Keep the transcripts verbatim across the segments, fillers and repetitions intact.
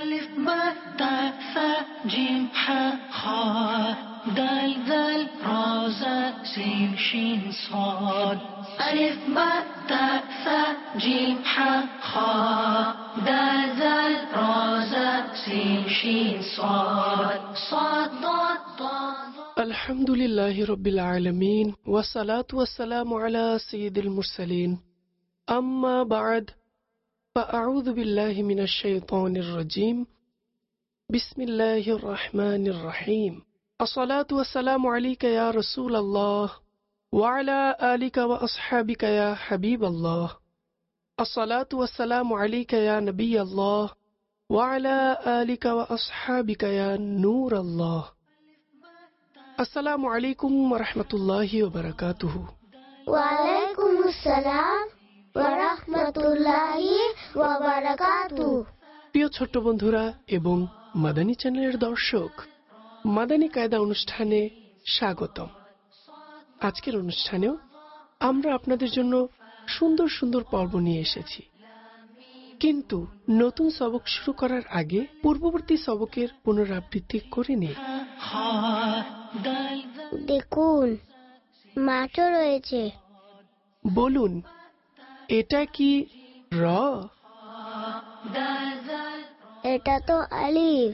ألف باء تاء ثاء جيم حاء خاء دال ذال را زاء سين شين صاد ألف باء تاء ثاء جيم حاء خاء دال ذال را زاء سين شين صاد صاد ضاد ضاد. الحمد لله رب العالمين والصلاة والسلام على سيد المرسلين أما بعد فأعوذ بالله من الشيطان الرجيم بسم الله الرحمن الرحيم الصلاة والسلام عليك يا رسول الله وعلى آلك وأصحابك يا حبيب الله الصلاة والسلام عليك يا نبي الله وعلى آلك وأصحابك يا نور الله السلام عليكم ورحمة الله وبركاته. وعليكم السلام ورحمة الله وبركاته. প্রিয় ছোট্ট বন্ধুরা এবং মাদানী চ্যানেলের দর্শক, মাদানী কায়দা অনুষ্ঠানে স্বাগতম। আজকের অনুষ্ঠানেও আমরা আপনাদের জন্য সুন্দর সুন্দর পর্ব নিয়ে এসেছি, কিন্তু নতুন সবক শুরু করার আগে পূর্ববর্তী সবকের পুনরাবৃত্তি করে নিই। দেখুন, মাছও রয়েছে। বলুন, এটা কি র? এটা তো আলিফ।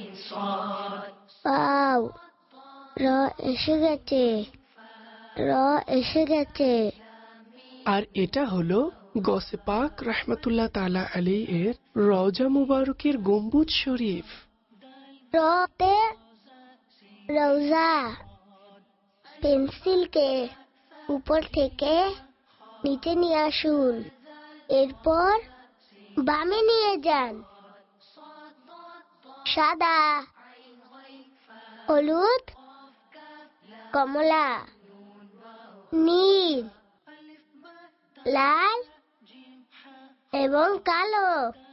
পাও, র এসে গেছে, র এসে গেছে। আর এটা হলো গসে পাক রহমতুল্লাহ তাআলা আলাইহি এর রওজা মুবারকের গম্বুজ শরীফ। রতে রওজা। পেন্সিলকে উপর থেকে নিচে নিয়ে আসুন, এরপর বামে নিয়ে যান। সাদা, হলুদ, কমলা, নীল, লাল এবং কালো।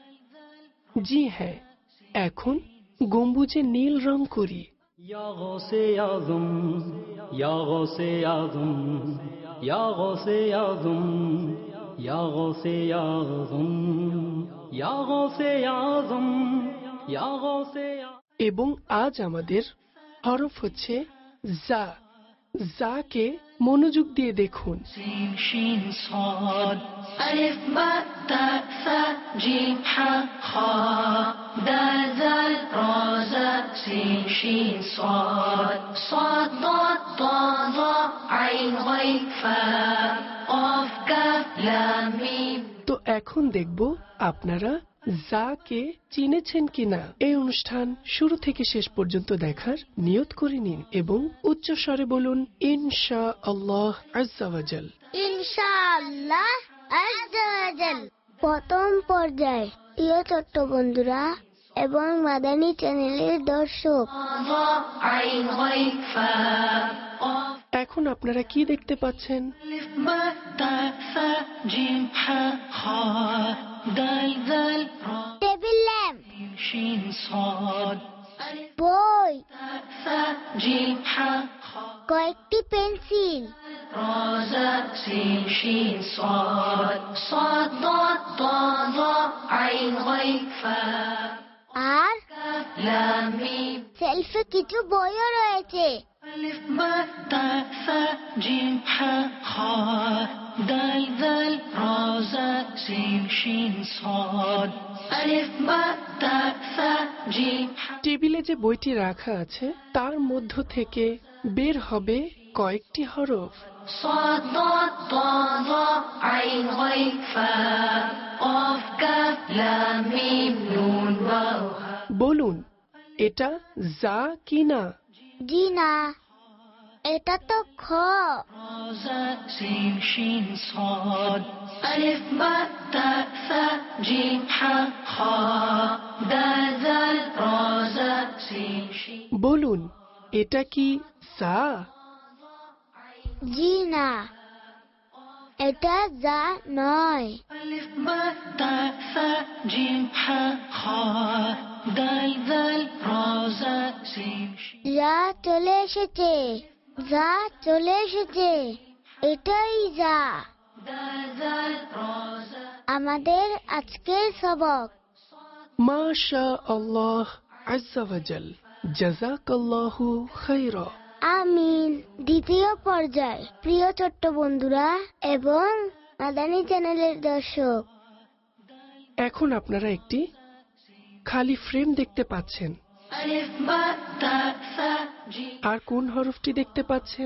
জি হ্যাঁ, এখন গম্বুজে নীল রং করি। ইয়া গৌসে আযম, ইয়া গৌসে আযম, ইয়া গৌসে আযম, ইয়া গৌসে আযম, ইয়া গৌসে আযম, ইয়া গৌসে। এবং আজ আমাদের হরফ হচ্ছে জা। জাকে মনোযোগ দিয়ে দেখুন। سين شين صاد ألف باء تاء ثاء جيم حاء خاء دال ذال را زاء سين شين صاد صاد ضاد ضاد ظاء عين غين فاء قاف كاف لام ميم। তো এখন দেখব আপনারা জাকে চিনেছেন কিনা। এই অনুষ্ঠান শুরু থেকে শেষ পর্যন্ত দেখার নিয়ত করে নিন এবং উচ্চ স্বরে বলুন ইনশাআল্লাহ আজ্জা ওয়া জাল। ইনশাআল্লাহ আজ্জা ওয়া জাল। প্রথম পর্যায়ে প্রিয় ছোট্ট বন্ধুরা এবং মাদানী চ্যানেলের দর্শক, ظاء عين غين فاء قاف এখন আপনারা কি দেখতে পাচ্ছেন? ألف باء تاء ثاء جيم حاء خاء دال ذال را টেবিল ল্যাম্প, سين شين صاد ألف বই, تاء ثاء جيم حاء خاء কয়েকটি পেন্সিল, را زاء سين شين صاد صاد ضاد ضاد ظاء عين غين فاء আর كاف لام ميم। সেলফে কিছু বইও রয়েছে। ألف باء تاء ثاء جيم حاء خاء دال ذال را زاء سين شين صاد ألف باء تاء ثاء جيم حاء। টেবিলে যে বইটি রাখা আছে তার মধ্য থেকে বের হবে কয়েকটি হরফ। صاد ضاد ضاد ظاء عين غين فاء قاف كاف لام ميم نون واو هاء। বলুন, এটা জা কিনা? জি না, এটা তো খ। را زاء سين شين صاد ألف باء تاء ثاء جيم حاء خاء دال ذال را زاء سين شين। বলুন, এটা কি জা? জি না, এটা যা নয়। ألف باء تاء ثاء جيم حاء خاء دال ذال را زاء سين شين। যা চলে এসেছে, যা চলে এসেছে, এটাই যা। دال ذال را زاء আমাদের আজকের সবক মাশা আল্লাহ আজ্জা ওয়া জাল, জাযাকাল্লাহু খায়রা। আমিন। দ্বিতীয় পর্যায়, প্রিয় ছোট্ট বন্ধুরা এবং মাদানী চ্যানেলের দর্শক, এখন আপনারা একটি খালি ফ্রেম দেখতে পাচ্ছেন। ألف باء تاء ثاء جيم আর কোন হরফটি দেখতে পাচ্ছেন?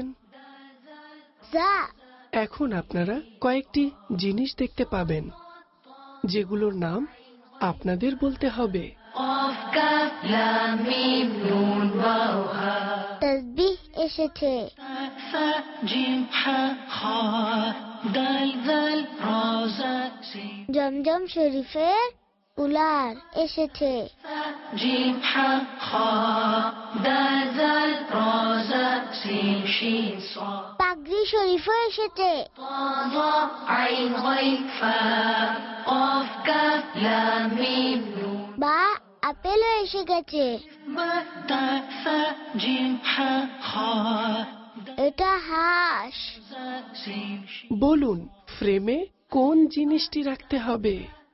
যা। এখন আপনারা কয়েকটি জিনিস দেখতে পাবেন, যেগুলোর নাম আপনাদের বলতে হবে। قاف كاف لام ميم نون واو ها তাসবিহ এসেছে। تاء ثاء جيم حاء خا دال ذال را زا سين জমজম শরীফের উলার এসেছে। ثاء جيم حاء خا دال ذال را زا سين شين صاد পাগড়ি শরীফও এসেছে। طا ظا عين غين فاء قاف كاف لام ميم نون বা আপেলও এসে গেছে। باء تاء ثاء جيم حاء خا এটা হাঁস। زا سين شين বলুন, ফ্রেমে কোন জিনিসটি রাখতে হবে?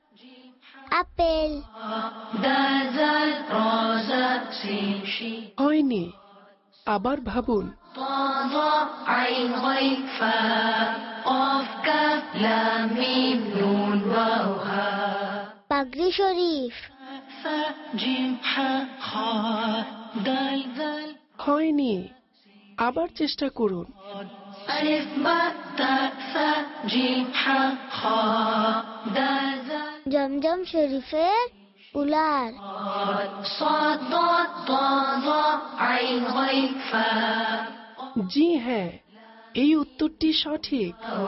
আপেল। دال ذال را زا سين شين হয়নি, আবার ভাবুন। طا ظا عين غين فاء قاف كاف لام ميم نون واو ها পাগড়ি শরীফ। ثاء جيم حاء خا دال ذال হয়নি, আবার চেষ্টা করুন। ألف باء تاء ثاء جيم حاء خا دال ذال জমজম শরীফের উলার। صاد ضاد طا ظا عين غين فاء জি হ্যাঁ, এই উত্তরটি সঠিক।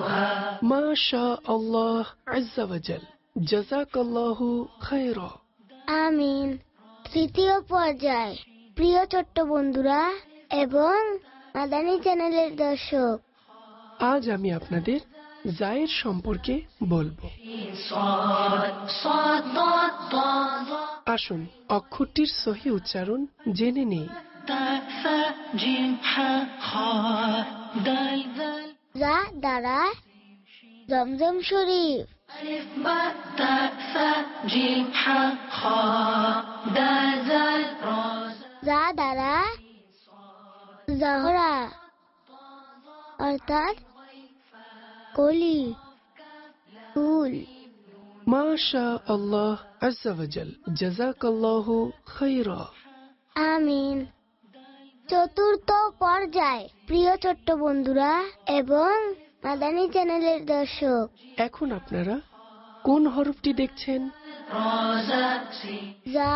মাশা আল্লাহ আজ্জা ওয়া জাল, জাযাকাল্লাহু খায়রা। আমিন। তৃতীয় পর্যায়, প্রিয় ছোট্ট বন্ধুরা এবং মাদানী চ্যানেলের দর্শক, আজ আমি আপনাদের জায়ের সম্পর্কে বলবো। صاد صاد ضاد طا ظا আসুন অক্ষরটির সহি উচ্চারণ জেনে নেই। تاء ثاء جيم حاء خا دال ذال যা দ্বারা জমজম শরীফ। ألف باء تاء ثاء جيم حاء خا دال ذال را زا যা দ্বারা জহরা অর্থাৎ কলি ফুল। মাশা আল্লাহ আজ্জা ওয়া জাল, জাযাকাল্লাহু খায়রা। আমিন। চতুর্থ পর্যায়, প্রিয় ছোট্ট বন্ধুরা এবং মাদানী চ্যানেলের দর্শক, এখন আপনারা কোন হরফটি দেখছেন? را زا سين যা।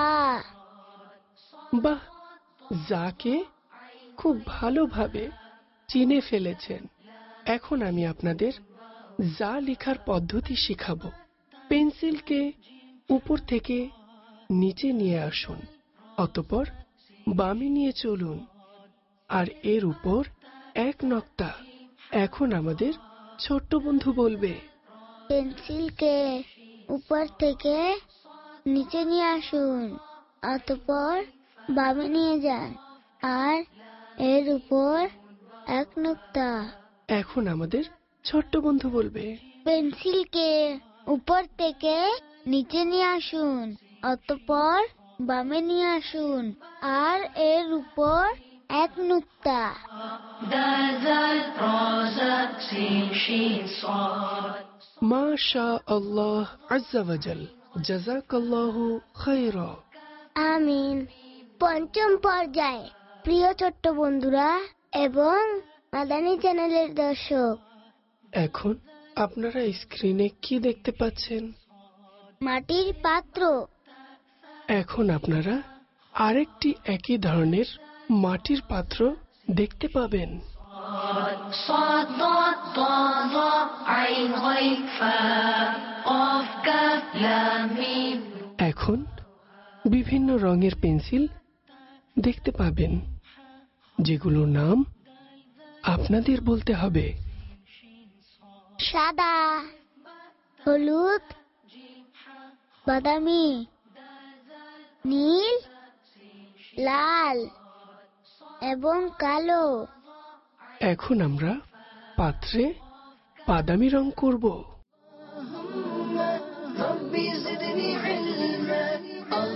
বাহ, যাকে খুব ভালোভাবে চিনে ফেলেছেন। এখন আমি আপনাদের যা লেখার পদ্ধতি শিখাবো। পেন্সিলকে উপর থেকে নিচে নিয়ে আসুন, অতঃপর বামে নিয়ে চলুন, আর এর উপর এক নক্তা। এখন আমাদের ছোট্ট বন্ধু বলবে। পেন্সিলকে উপর থেকে নিচে নিয়ে আসুন, অতঃপর বামে নিয়ে যান, আর এর উপর এক নুক্তা। এখন আমাদের ছোট্ট বন্ধু বলবে। পেন্সিলকে উপর থেকে নিচে নিয়ে আসুন, অতঃপর বামে নিয়ে আসুন, আর এর উপর এক নুক্তা। دال ذال را زا سين شين صاد মাশা আল্লাহ আজ্জা ওয়া জাল, জাযাকাল্লাহু খায়রা। আমিন। পঞ্চম পর্যায়ে, প্রিয় ছোট্ট বন্ধুরা এবং মাদানী চ্যানেলের দর্শক, এখন আপনারা স্ক্রিনে কি দেখতে পাচ্ছেন? মাটির পাত্র। এখন আপনারা আরেকটি একই ধরনের মাটির পাত্র দেখতে পাবেন। صاد ضاد طا ظا عين غين فاء قاف كاف لام ميم এখন বিভিন্ন রঙের পেন্সিল দেখতে পাবেন, যেগুলোর নাম আপনাদের বলতে হবে। সাদা, হলুদ, বাদামি, নীল, লাল এবং কালো। এখন আমরা পাত্রে বাদামি রং করব। ربي زدني علما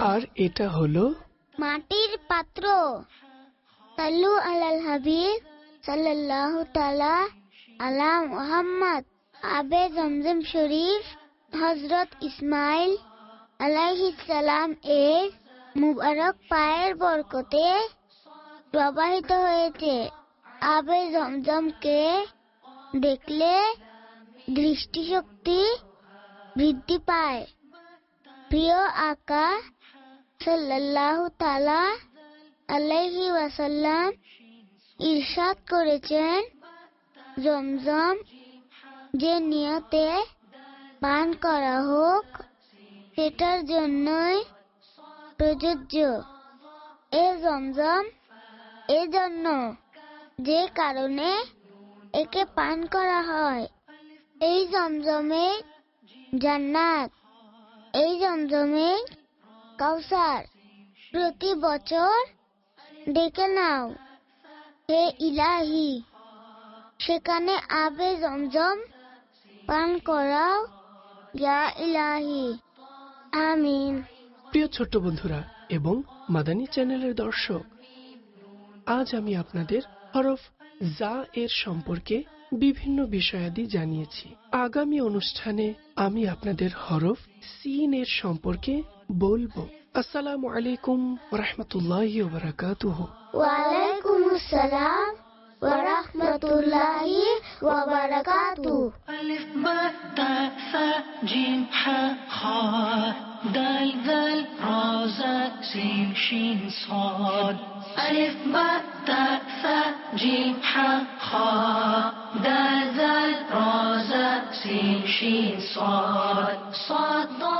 আর এটা হলো মাটির পাত্র। সাল্লু আলাল হাবিব সাল্লাল্লাহু তাআলা আলা মুহাম্মদ। আবে জমজম শরীফ হযরত ইসমাইল আলাইহিস সালাম এর মুবারক পায়ের বরকতে প্রবাহিত হয়েছে। আবে জমজমকে দেখলে দৃষ্টিশক্তি বৃদ্ধি পায়। প্রিয় আকা সাল্লাল্লাহু তাআলা আলাইহি ওয়াসাল্লাম ইরশাদ করেছেন, জমজম যে নিয়তে পান করা হোক সেটার জন্যই প্রযোজ্য। এ জমজম এজন্য যে কারণে একে পান করা হয়। এই জমজমে জান্নাত, এই জমজমে কাউসার। প্রতি বছর ডেকে নাও হে ইলাহি, সেখানে আবে জমজম পান করাও ইয়া ইলাহি। আমিন। প্রিয় ছোট্ট বন্ধুরা এবং মাদানী চ্যানেলের দর্শক, আজ আমি আপনাদের হরফ জা এর সম্পর্কে বিভিন্ন বিষয়াদি জানিয়েছি। আগামী অনুষ্ঠানে আমি আপনাদের হরফ সিন এর সম্পর্কে বলবো। আসসালামু আলাইকুম ওয়া রাহমাতুল্লাহি ওয়া বারাকাতুহু। ওয়া আলাইকুমুস সালাম ওয়া রাহমাতুল্লাহি ওয়া বারাকাতুহু। ألف باء تاء ثاء جيم حاء خاء دال ذال را زاء سين شين صاد ألف باء تاء ثاء جيم حاء خاء دال ذال را زاء سين شين صاد صاد